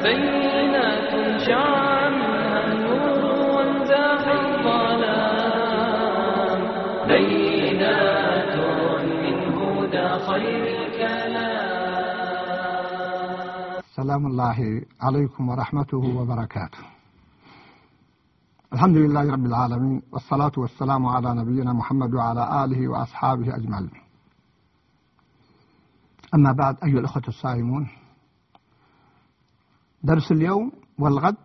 بينات شع منها النور وانزاح الظلام، بينات من هدى خير الكلام. سلام الله عليكم ورحمته وبركاته. الحمد لله رب العالمين، والصلاة والسلام على نبينا محمد وعلى آله وأصحابه أجمعين. أما بعد، أيها الأخوة الصائمون، درس اليوم والغد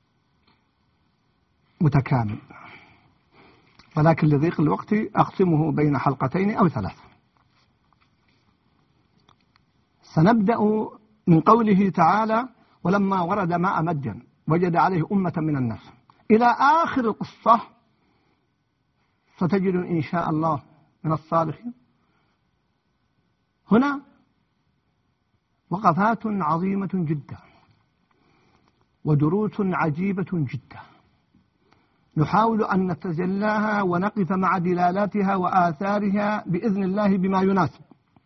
متكامل، ولكن لضيق الوقت أقسمه بين حلقتين أو ثلاث. سنبدأ من قوله تعالى: ولما ورد ماء مدين وجد عليه أمة من الناس، إلى آخر القصة. ستجد إن شاء الله من الصالحين. هنا وقفات عظيمة جدا ودروس عجيبة جدا، نحاول أن نتجلاها ونقف مع دلالاتها وآثارها بإذن الله بما يناسب.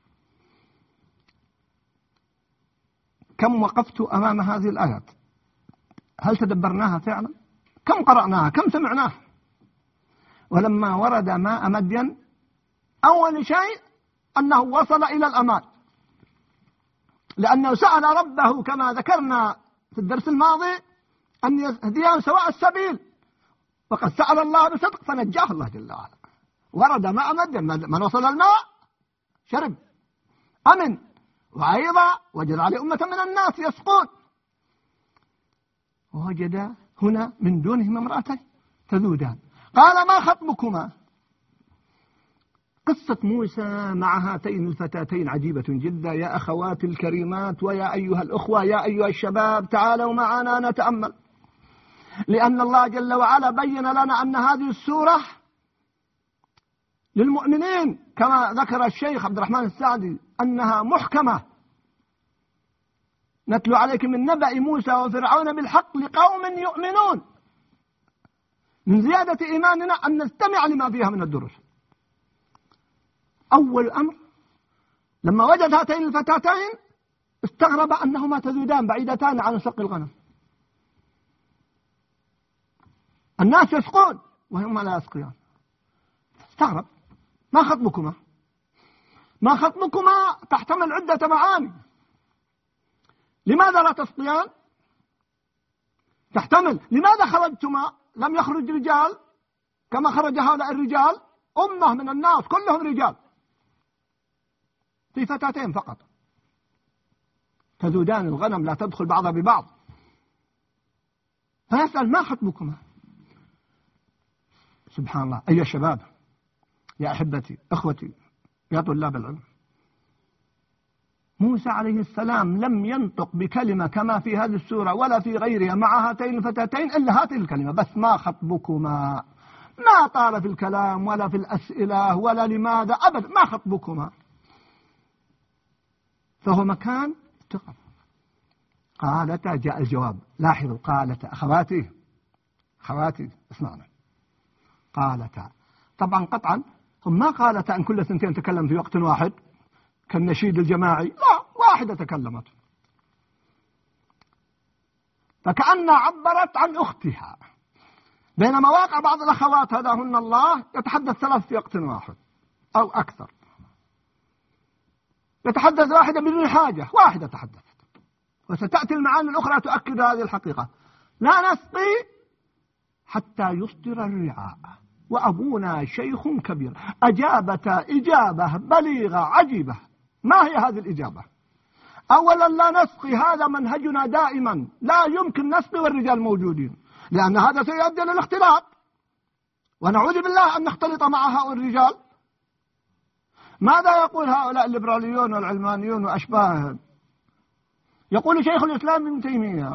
كم وقفت أمام هذه الآيات؟ هل تدبرناها فعلا؟ كم قرأناها؟ كم سمعناها؟ ولما ورد ماء مدين، أول شيء أنه وصل إلى الأمان، لأنه سأل ربه كما ذكرنا في الدرس الماضي أن يهديه سواء السبيل، وقد سأل الله بصدق فنجاه الله جل وعلا. ورد ماء مدين، من وصل الماء شرب أمن، وأيضا وجد عليه أمة من الناس يسقون، ووجد هنا من دونهم امرأتين تذودان. قال: ما خطبكما؟ قصة موسى مع هاتين الفتاتين عجيبة جدا. يا أخواتي الكريمات ويا أيها الأخوة يا أيها الشباب، تعالوا معنا نتأمل، لأن الله جل وعلا بين لنا أن هذه السورة للمؤمنين، كما ذكر الشيخ عبد الرحمن السعدي أنها محكمة. نتلو عليكم من نبأ موسى وفرعون بالحق لقوم يؤمنون. من زيادة إيماننا أن نستمع لما فيها من الدروس. أول أمر، لما وجد هاتين الفتاتين استغرب أنهما تذودان بعيدتان عن سق الغنم. الناس يسقون وهما لا يسقيان. استغرب: ما خطبكما؟ ما خطبكما تحتمل عدة معاني. لماذا لا تسقيان؟ تحتمل لماذا خرجتما؟ لم يخرج رجال كما خرج هؤلاء الرجال، أمة من الناس كلهم رجال، في فتاتين فقط تذودان الغنم لا تدخل بعضها ببعض. فيسأل: ما خطبكما؟ سبحان الله. أيها الشباب، يا أحبتي، أخوتي، يا طلاب العلم، موسى عليه السلام لم ينطق بكلمة كما في هذه السورة ولا في غيرها مع هاتين الفتاتين إلا هذه الكلمة بس: ما خطبكما. ما طال في الكلام ولا في الأسئلة ولا لماذا أبدا، ما خطبكما. فهو مكان ثقة. قالتا، جاء الجواب. لاحظوا، قالتا أخواتي اسمعنا. قالتا، طبعا قطعا هم ما قالتا أن كل ثنتين تكلم في وقت واحد كالنشيد الجماعي، لا، واحدة تكلمت، فكأنها عبرت عن أختها. بينما واقع بعض الأخوات هداهن الله يتحدث ثلاث في وقت واحد أو أكثر، يتحدث واحدة بدون حاجة، واحدة تحدثت. وستأتي المعاني الأخرى تؤكد هذه الحقيقة. لا نسقي حتى يصدر الرعاء وأبونا شيخ كبير. أجابتا إجابة بليغة عجيبة. ما هي هذه الإجابة؟ أولا، لا نسقي، هذا منهجنا دائما، لا يمكن نسقي والرجال موجودين، لأن هذا سيؤدي للاختلاط، ونعوذ بالله أن نختلط مع هؤلاء الرجال. ماذا يقول هؤلاء الليبراليون والعلمانيون وأشباههم؟ يقول شيخ الإسلام ابن تيمية: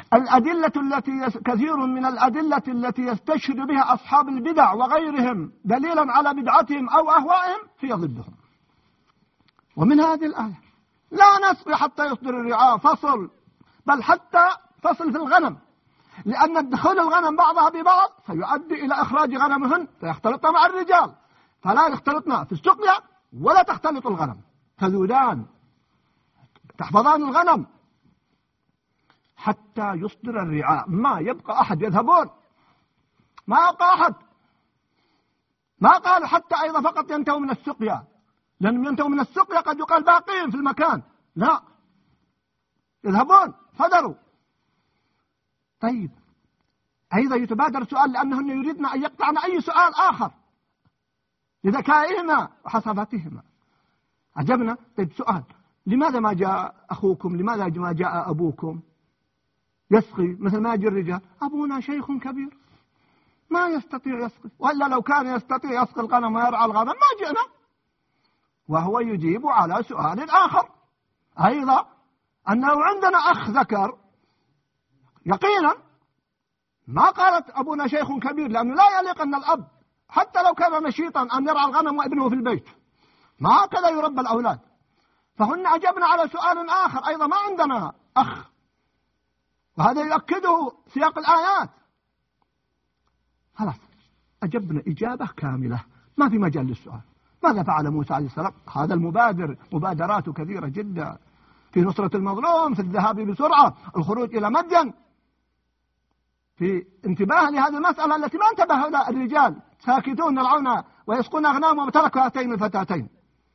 كثير من الأدلة التي يستشهد بها أصحاب البدع وغيرهم دليلا على بدعتهم أو أهوائهم هي ضدهم. ومن هذه الآية: لا نسقي حتى يصدر الرعاء، فصل، بل حتى فصل في الغنم، لأن دخول الغنم بعضها ببعض سيؤدي إلى إخراج غنمهن فيختلطن مع الرجال، فلا يختلطن في السقيا ولا تختلط الغنم، تذودان تحفظان الغنم. حتى يصدر الرعاء. ما يبقى أحد، يذهبون، ما يبقى أحد. ما قالوا حتى أيضا فقط ينتهوا من السقيا، لأنهم ينتهوا من السقيا قد يقال باقين في المكان، لا، يذهبون صدروا. طيب أيضا يتبادر سؤال، لأنهن يريدن أن يقطعن أي سؤال آخر لذكائهما وحصافتهما. عجبنا. طيب سؤال، لماذا ما جاء أخوكم؟ لماذا ما جاء أبوكم يسقي مثل ما يجي الرجال؟ أبونا شيخ كبير ما يستطيع يسقي، وإلا لو كان يستطيع يسقي الغنم ويرعى الغنم ما جئنا. وهو يجيب على سؤال آخر أيضا، أنه عندنا أخ ذكر يقينا ما قالت أبونا شيخ كبير، لأنه لا يليق أن الأب حتى لو كان نشيطا أن يرعى الغنم وابنه في البيت، ما هكذا يربى الأولاد. فهن أجبنا على سؤال آخر أيضا، ما عندنا أخ، وهذا يؤكده سياق الآيات. خلاص أجبنا إجابة كاملة، ما في مجال للسؤال. ماذا فعل موسى عليه السلام؟ هذا المبادر، مبادراته كثيرة جدا، في نصرة المظلوم، في الذهاب بسرعة، الخروج إلى مدين، في انتباه لهذه المسألة التي ما انتبه لها الرجال، ساكتون يرعون ويسقون أغنامهم وتركوا هاتين الفتاتين.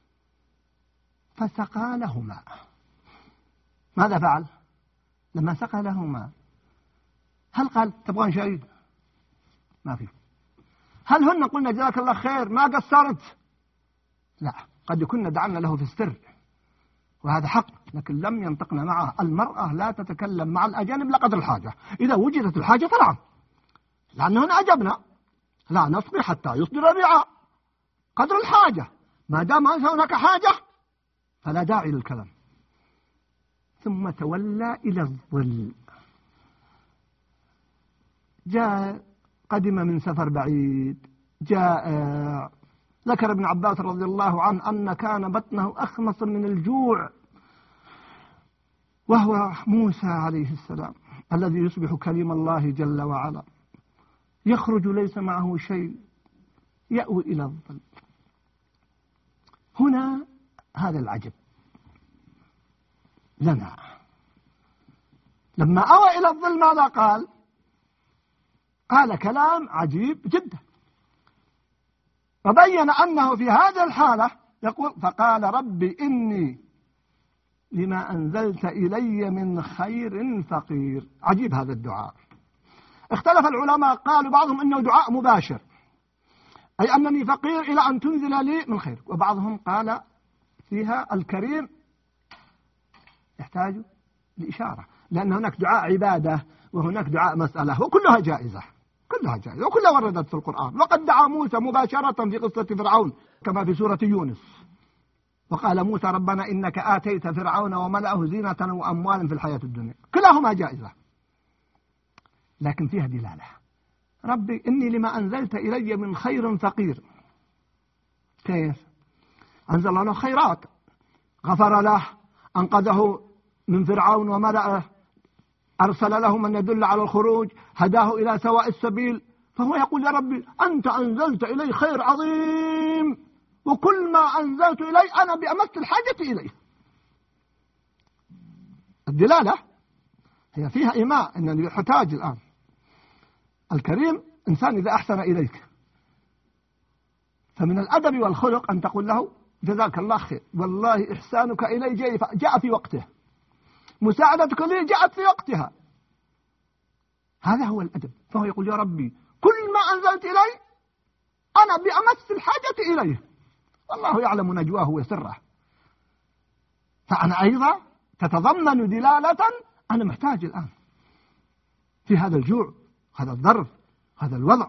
فسقى لهما. ماذا فعل لما سقى لهما؟ هل قال تبغون شيء؟ ما في. هل هن قلنا جزاك الله خير ما قصرت؟ لا، قد يكون دعنا له في السر، وهذا حق، لكن لم ينطقنا معه. المرأة لا تتكلم مع الأجانب لقدر الحاجة، إذا وجدت الحاجة طبعا، لأنه هنا أجبنا لا نسقي حتى يصدر الرعاء، قدر الحاجة، ما دام هناك حاجة فلا داعي للكلام. ثم تولى إلى الظل. جاء قدم من سفر بعيد، جاء ذكر ابن عباس رضي الله عنه أن كان بطنه أخمص من الجوع، وهو موسى عليه السلام الذي يصبح كليم الله جل وعلا، يخرج ليس معه شيء، يأوي إلى الظل. هنا هذا العجب لنا، لما أوى إلى الظل ماذا قال؟ قال كلام عجيب جدا، وبين أنه في هذه الحالة يقول فقال رب إني لما أنزلت إلي من خير فقير. عجيب هذا الدعاء. اختلف العلماء، قالوا بعضهم إنه دعاء مباشر، أي أنني فقير إلى أن تنزل لي من خير، وبعضهم قال فيها الكريم يحتاج لإشارة، لأن هناك دعاء عبادة وهناك دعاء مسألة، وكلها جائزة، كلها جائزة، وكلها وردت في القرآن. وقد دعا موسى مباشرة في قصة فرعون كما في سورة يونس، وقال موسى ربنا إنك آتيت فرعون وملأه زينة وأموال في الحياة الدنيا، كلاهما جائزة، لكن فيها دلالة. ربي إني لما أنزلت إلي من خير فقير. كيف؟ أنزل له خيرات، غفر له، أنقذه من فرعون وملأه، أرسل له من يدل على الخروج، هداه إلى سواء السبيل. فهو يقول يا ربي أنت أنزلت إلي خير عظيم، وكل ما أنزلت إلي أنا بأمس الحاجة إليه. الدلالة هي فيها إيماء أنني يحتاج الآن. الكريم إنسان إذا أحسن إليك، فمن الأدب والخلق أن تقول له جزاك الله خير، والله إحسانك إلي جاء في وقته، مساعدتك لي جاءت في وقتها، هذا هو الأدب. فهو يقول يا ربي كل ما أنزلت إلي أنا بأمس الحاجة إليه، والله يعلم نجواه وسره. فأنا أيضا تتضمن دلالة أنا محتاج الآن في هذا الجوع، هذا الظرف، هذا الوضع.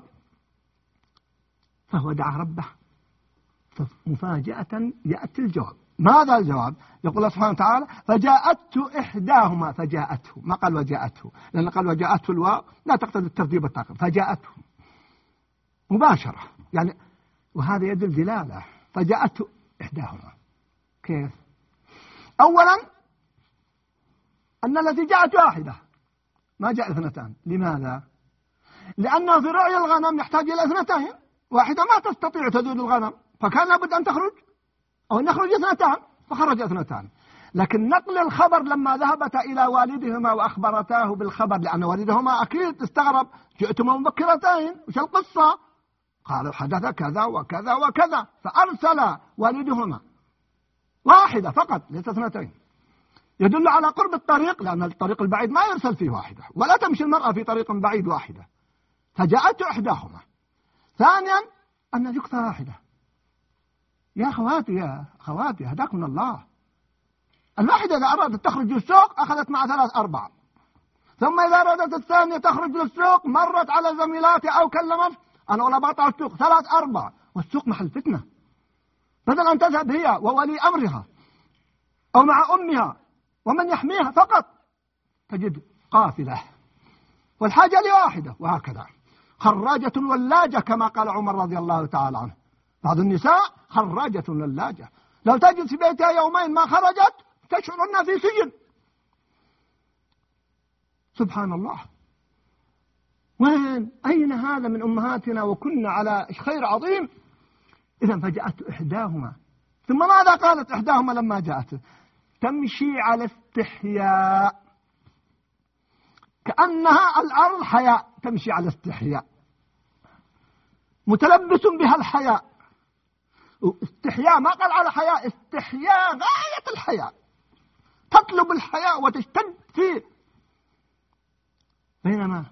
فهو دعا ربه، فمفاجأة يأتي الجواب. ماذا الجواب؟ يقول الله سبحانه وتعالى فجاءته إحداهما، فجاءته، ما قال وجاءته، لأن قال وجاءته الواو لا تقتضي الترتيب التعقيب، فجاءته مباشرة يعني، وهذا يدل دلالة. فجاءته إحداهما كيف؟ أولا أن التي جاءت واحدة ما جاء اثنتان. لماذا؟ لأنه في رعي الغنم يحتاج إلى اثنتين، واحدة ما تستطيع تذود الغنم، فكان لابد أن تخرج أو أن يخرج اثنتان، فخرج اثنتان. لكن نقل الخبر لما ذهبتا إلى والدهما وأخبرتاه بالخبر، لأن والدهما أكيد استغرب، جئتما مبكرتين وش القصة؟ قالوا حدث كذا وكذا وكذا، فأرسل والدهما واحدة فقط ليس اثنتين، يدل على قرب الطريق، لأن الطريق البعيد ما يرسل فيه واحدة، ولا تمشي المرأة في طريق بعيد واحدة، فجاءت إحداهما. ثانيا أن يكثر واحدة. يا أخواتي هداكم الله، الواحدة إذا أرادت تخرج للسوق أخذت مع 3 4، ثم إذا أرادت الثانية تخرج للسوق مرت على زميلاتها أو كلمت أنا ولا بقطع السوق 3 4، والسوق محل فتنة، بدل أن تذهب هي وولي أمرها أو مع أمها ومن يحميها فقط، تجد قافلة والحاجة لواحدة، وهكذا خراجة ولاجة كما قال عمر رضي الله تعالى عنه. بعض النساء خراجة ولاجة، لو تجد في بيتها يومين ما خرجت تشعر أنها في سجن. سبحان الله، أين هذا من أمهاتنا وكنا على خير عظيم؟ إذا فجاءت إحداهما، ثم ماذا قالت إحداهما لما جاءت؟ تمشي على استحياء، كأنها الأرض حياء، تمشي على استحياء، متلبس بها الحياء. استحياء ما قال على حياء، استحياء غاية الحياء، تطلب الحياء وتشتد فيه. بينما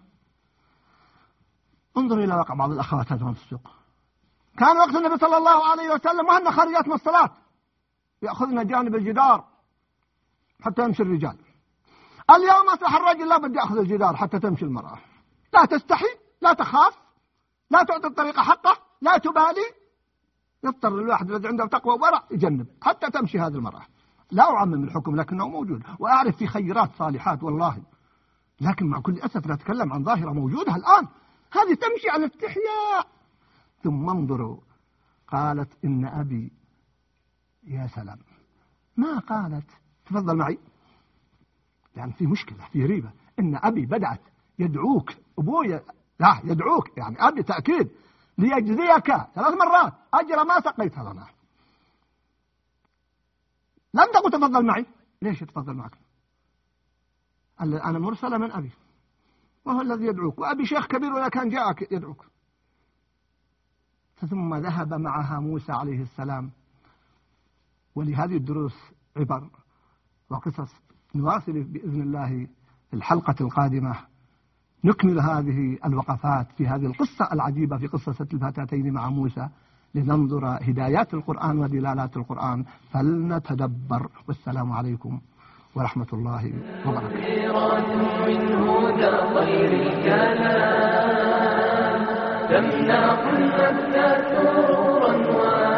انظر إلى واقع بعض الأخوات هذا في السوق، كان وقت النبي صلى الله عليه وسلم وهن خارجات من الصلاة يأخذن جانب الجدار حتى يمشي الرجال. اليوم أصبح الرجل لا بد يأخذ الجدار حتى تمشي المرأة، لا تستحي، لا تخاف، لا تعطي الطريق حقه، لا تبالي، يضطر الواحد الذي عنده تقوى ورع يجنب حتى تمشي هذه المرأة. لا أعمم الحكم لكنه موجود، وأعرف في خيرات صالحات والله، لكن مع كل أسف لا أتكلم عن ظاهرة موجودة الآن، هذه تمشي على استحياء. ثم انظروا، قالت إن أبي، يا سلام، ما قالت تفضل معي، يعني في مشكلة، في ريبة. إن أبي بدأت يدعوك، أبويا لا يدعوك، يعني أبي تأكيد، ليجزيك 3 مرات أجر ما سقيت هذا الماء. لم تقل تفضل معي، ليش تفضل معك؟ أنا مرسلة من أبي وهو الذي يدعوك، وأبي شيخ كبير ولا كان جاءك يدعوك. ثم ذهب معها موسى عليه السلام. ولهذه الدروس عبر وقصص نواصل بإذن الله في الحلقة القادمة، نكمل هذه الوقفات في هذه القصة العجيبة في قصة الفتاتين مع موسى، لننظر هدايات القرآن ودلالات القرآن، فلنتدبر. والسلام عليكم ورحمة الله وبركاته. من هدى طير الكلام تمنح النفس سرورا